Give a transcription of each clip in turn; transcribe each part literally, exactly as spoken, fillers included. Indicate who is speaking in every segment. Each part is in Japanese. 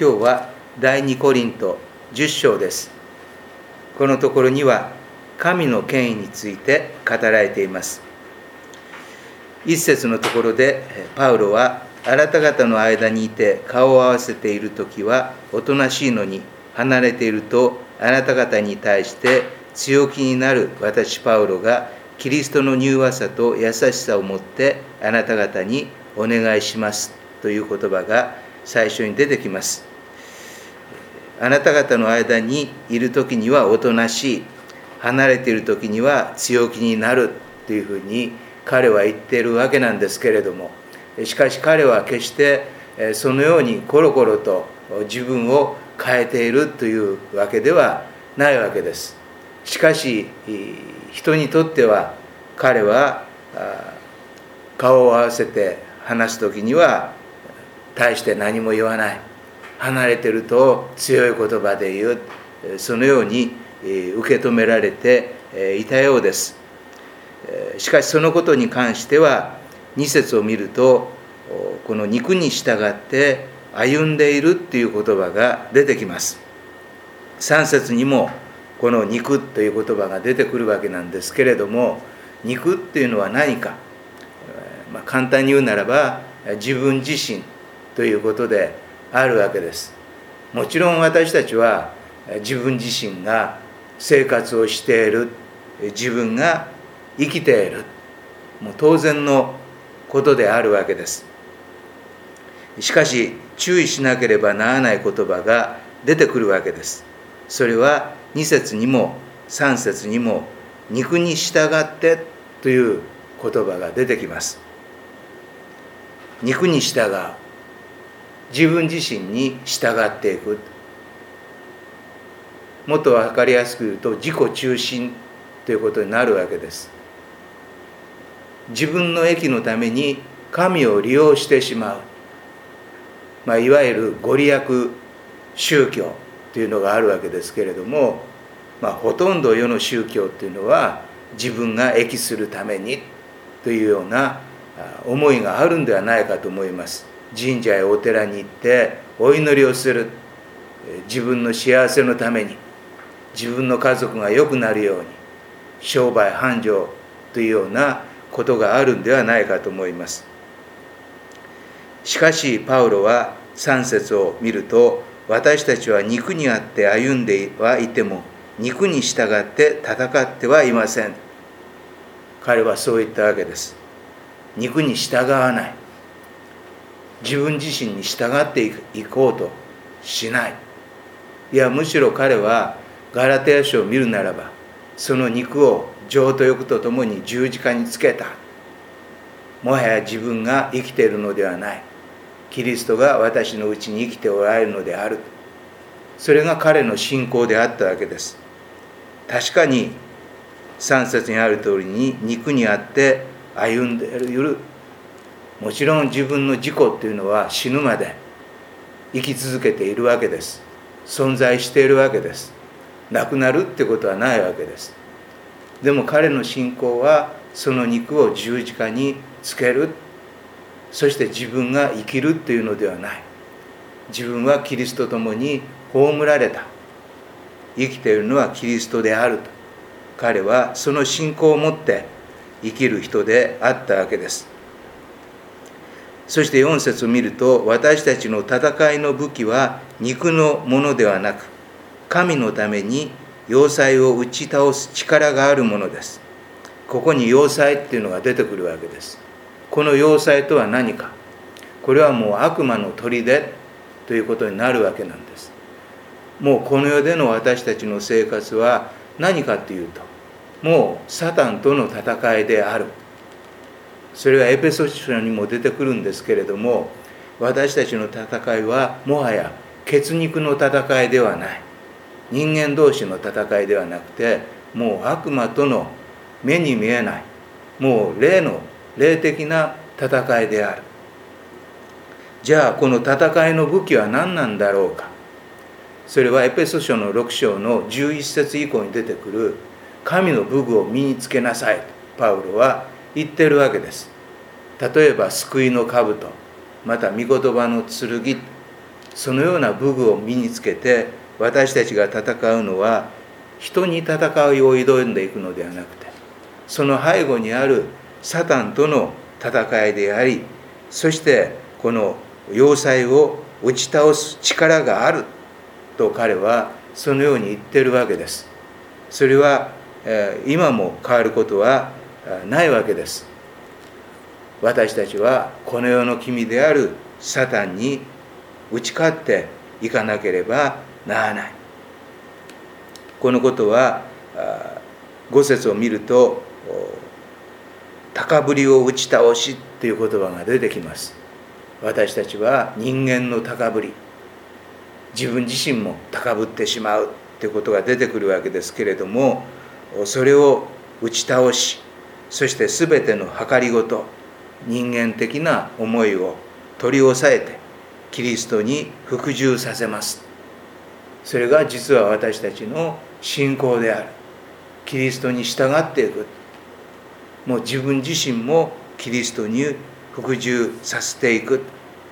Speaker 1: 今日は第二コリントじゅっ章です。このところには神の権威について語られています。一節のところでパウロは、あなた方の間にいて顔を合わせているときはおとなしいのに、離れているとあなた方に対して強気になる私パウロが、キリストの柔和さと優しさをもってあなた方にお願いしますという言葉が最初に出てきます。あなた方の間にいるときにはおとなしい、離れているときには強気になるというふうに彼は言っているわけなんですけれども、しかし彼は決してそのようにコロコロと自分を変えているというわけではないわけです。しかし人にとっては彼は顔を合わせて話すときには大して何も言わない、離れていると強い言葉で言う、そのように受け止められていたようです。しかしそのことに関してはに節を見ると、この肉に従って歩んでいるという言葉が出てきます。さん節にもこの肉という言葉が出てくるわけなんですけれども、肉っていうのは何か、まあ、簡単に言うならば自分自身ということであるわけです。もちろん私たちは自分自身が生活をしている、自分が生きている、もう当然のことであるわけです。しかし注意しなければならない言葉が出てくるわけです。それはに節にもさん節にも肉に従ってという言葉が出てきます。肉に従う、自分自身に従っていく、もっと分かりやすく言うと自己中心ということになるわけです。自分の益のために神を利用してしまう、まあ、いわゆるご利益宗教というのがあるわけですけれども、まあ、ほとんど世の宗教というのは自分が益するためにというような思いがあるんではないかと思います。神社やお寺に行ってお祈りをする、自分の幸せのために、自分の家族が良くなるように、商売繁盛というようなことがあるんではないかと思います。しかしパウロはさん節を見ると、私たちは肉にあって歩んではいても肉に従って戦ってはいません。彼はそう言ったわけです。肉に従わない、自分自身に従っていこうとしない。いや、むしろ彼はガラテヤ書を見るならば、その肉を情と欲とともに十字架につけた。もはや自分が生きているのではない、キリストが私のうちに生きておられるのである。それが彼の信仰であったわけです。確かにさん節にある通りに肉にあって歩んでいる。もちろん自分の自己というのは死ぬまで生き続けているわけです。存在しているわけです。なくなるってことはないわけです。でも彼の信仰はその肉を十字架につける、そして自分が生きるというのではない。自分はキリストと共に葬られた、生きているのはキリストであると、彼はその信仰を持って生きる人であったわけです。そしてよん節を見ると、私たちの戦いの武器は肉のものではなく、神のために要塞を打ち倒す力があるものです。ここに要塞っていうのが出てくるわけです。この要塞とは何か、これはもう悪魔の砦ということになるわけなんです。もうこの世での私たちの生活は何かというと、もうサタンとの戦いである。それはエペソ書にも出てくるんですけれども、私たちの戦いはもはや血肉の戦いではない、人間同士の戦いではなくて、もう悪魔との目に見えない、もう霊の霊的な戦いである。じゃあこの戦いの武器は何なんだろうか。それはエペソ書のろく章のじゅういち節以降に出てくる神の武具を身につけなさいとパウロは言っているわけです。例えば救いの兜、また御言葉の剣、 そのような武具を身につけて私たちが戦うのは人に戦いを挑んでいくのではなくて、その背後にあるサタンとの戦いであり、そしてこの要塞を打ち倒す力があると彼はそのように言っているわけです。それは今も変わることはないわけです。私たちはこの世の君であるサタンに打ち勝っていかなければならない。このことはご節を見ると高ぶりを打ち倒しという言葉が出てきます。私たちは人間の高ぶり、自分自身も高ぶってしまうということが出てくるわけですけれども、それを打ち倒し、そして全ての計りごと、人間的な思いを取り押さえてキリストに服従させます。それが実は私たちの信仰である。キリストに従っていく。もう自分自身もキリストに服従させていく。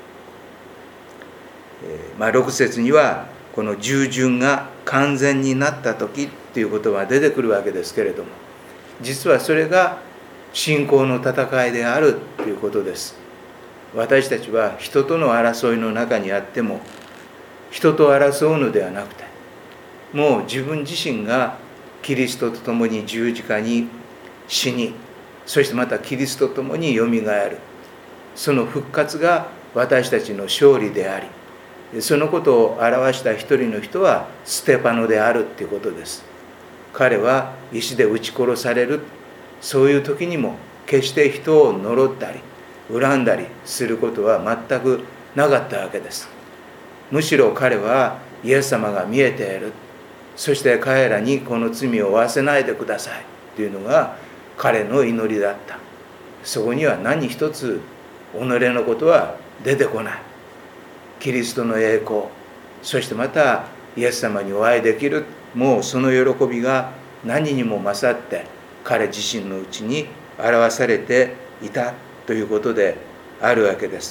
Speaker 1: えーまあ、ろく節にはこの従順が完全になった時という言葉が出てくるわけですけれども、実はそれが信仰の戦いであるということです。私たちは人との争いの中にあっても、人と争うのではなくて、もう自分自身がキリストと共に十字架に死に、そしてまたキリストと共によみがえる。その復活が私たちの勝利であり、そのことを表した一人の人はステパノであるということです。彼は石で撃ち殺される、そういう時にも決して人を呪ったり恨んだりすることは全くなかったわけです。むしろ彼はイエス様が見えている、そして彼らにこの罪を負わせないでくださいというのが彼の祈りだった。そこには何一つ己のことは出てこない。キリストの栄光、そしてまたイエス様にお会いできる、もうその喜びが何にも勝って彼自身のうちに表されていたということであるわけです。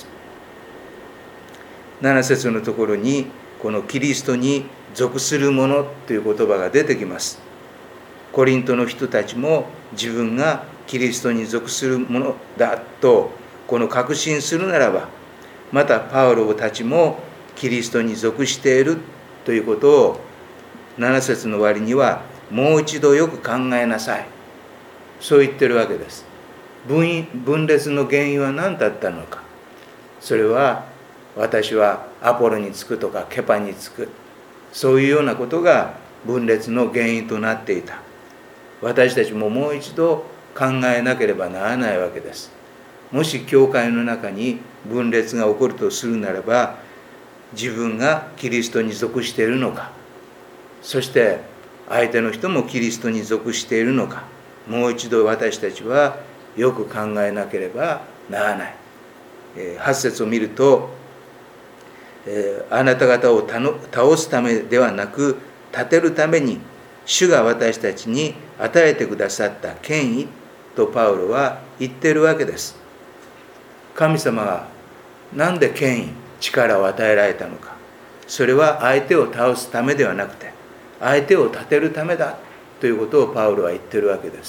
Speaker 1: なな節のところにこのキリストに属する者という言葉が出てきます。コリントの人たちも自分がキリストに属する者だとこの確信するならば、またパウロたちもキリストに属しているということをなな節の終わりにはもう一度よく考えなさい、そう言ってるわけです。 分, 分裂の原因は何だったのか。それは私はアポロにつくとかケパにつく、そういうようなことが分裂の原因となっていた。私たちももう一度考えなければならないわけです。もし教会の中に分裂が起こるとするならば、自分がキリストに属しているのか、そして相手の人もキリストに属しているのか、もう一度私たちはよく考えなければならない。はち節を見ると、あなた方を倒すためではなく立てるために主が私たちに与えてくださった権威とパウロは言っているわけです。神様は何で権威、力を与えられたのか。それは相手を倒すためではなくて、相手を立てるためだということをパウロは言っているわけです。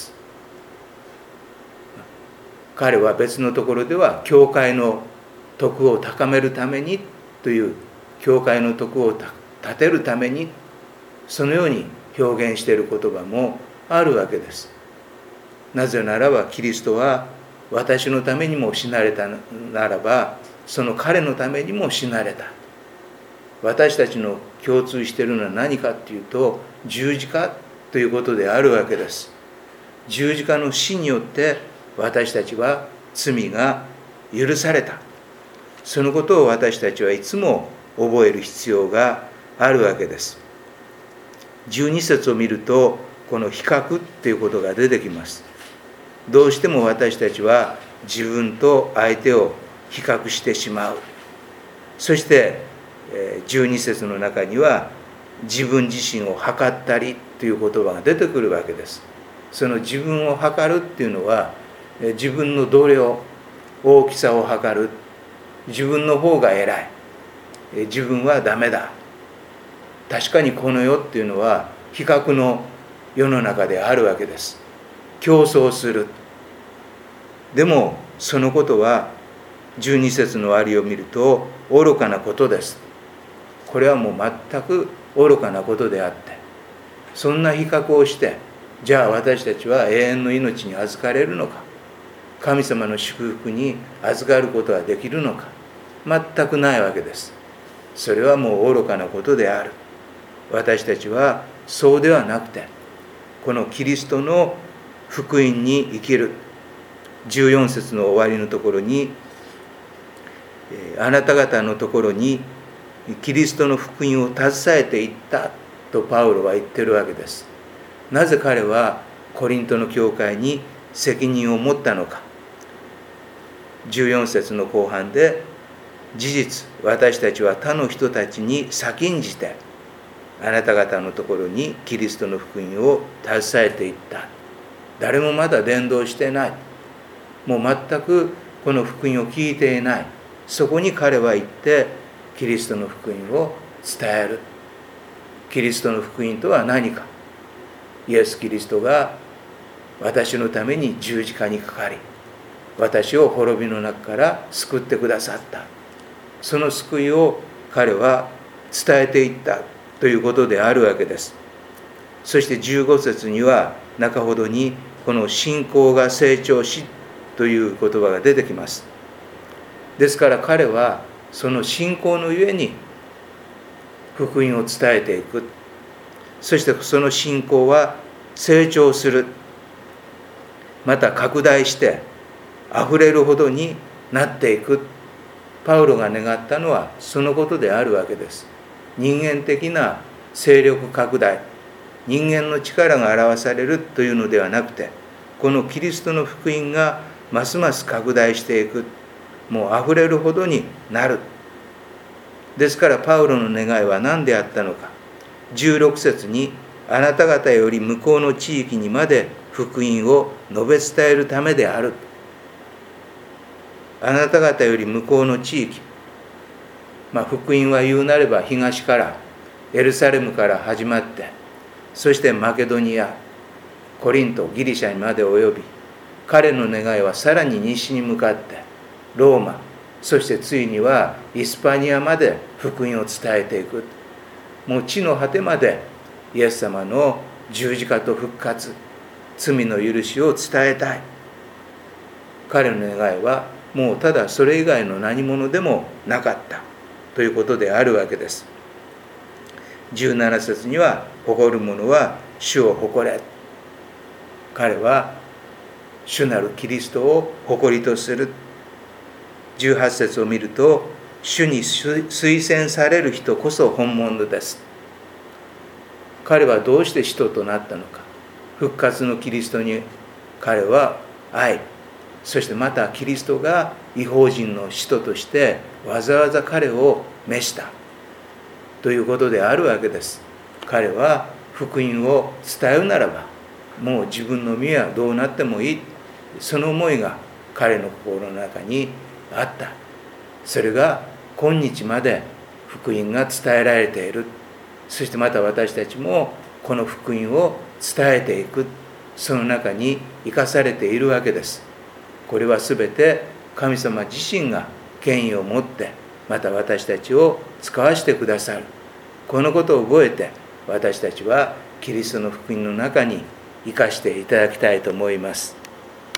Speaker 1: 彼は別のところでは教会の徳を高めるためにという、教会の徳を立てるために、そのように表現している言葉もあるわけです。なぜならばキリストは私のためにも死なれたならば、その彼のためにも死なれた。私たちの共通しているのは何かというと、十字架ということであるわけです。十字架の死によって私たちは罪が許された。そのことを私たちはいつも覚える必要があるわけです。じゅうに節を見ると、この比較ということが出てきます。どうしても私たちは自分と相手を比較してしまう。そしてじゅうに節の中には自分自身を測ったりという言葉が出てくるわけです。その自分を測るっていうのは、自分の度量、大きさを測る、自分の方が偉い、 自分はダメだ。確かにこの世っていうのは比較の世の中であるわけです。競争する。でもそのことはじゅうに節の終わりを見ると愚かなことです。これはもう全く愚かなことであって、そんな比較をしてじゃあ私たちは永遠の命に預かれるのか、神様の祝福に預かることはできるのか、全くないわけです。それはもう愚かなことである。私たちはそうではなくて、このキリストの福音に生きる。じゅうよん節の終わりのところに、あなた方のところにキリストの福音を携えていったとパウロは言ってるわけです。なぜ彼はコリントの教会に責任を持ったのか。じゅうよん節の後半で、事実私たちは他の人たちに先んじてあなた方のところにキリストの福音を携えていった。誰もまだ伝道してない。もう全くこの福音を聞いていない。そこに彼は行ってキリストの福音を伝える。キリストの福音とは何か。イエス・キリストが私のために十字架にかかり、私を滅びの中から救ってくださった。その救いを彼は伝えていったということであるわけです。そしてじゅうご節には中ほどにこの信仰が成長しという言葉が出てきます。ですから彼はその信仰のゆえに福音を伝えていく。そしてその信仰は成長する。また拡大してあふれるほどになっていく。パウロが願ったのはそのことであるわけです。人間的な勢力拡大、人間の力が表されるというのではなくて、このキリストの福音がますます拡大していく。もうあふれるほどになる。ですからパウロの願いは何であったのか。じゅうろく節に、あなた方より向こうの地域にまで福音を述べ伝えるためである。あなた方より向こうの地域、まあ、福音は言うなれば東からエルサレムから始まって、そしてマケドニア、コリント、ギリシャにまで及び、彼の願いはさらに西に向かってローマ、そしてついにはイスパニアまで福音を伝えていく。もう地の果てまでイエス様の十字架と復活、罪の許しを伝えたい。彼の願いはもうただそれ以外の何者でもなかったということであるわけです。じゅうなな節には、誇る者は主を誇れ。彼は主なるキリストを誇りとする。じゅうはち節を見ると、主に推薦される人こそ本物です。彼はどうして使徒となったのか。復活のキリストに彼は愛、そしてまたキリストが異邦人の使徒としてわざわざ彼を召したということであるわけです。彼は福音を伝えるならば、もう自分の身はどうなってもいい、その思いが彼の心の中にあった。それが今日まで福音が伝えられている。そしてまた私たちもこの福音を伝えていく、その中に生かされているわけです。これはすべて神様自身が権威を持って、また私たちを使わせてくださる。このことを覚えて、私たちはキリストの福音の中に生かしていただきたいと思います。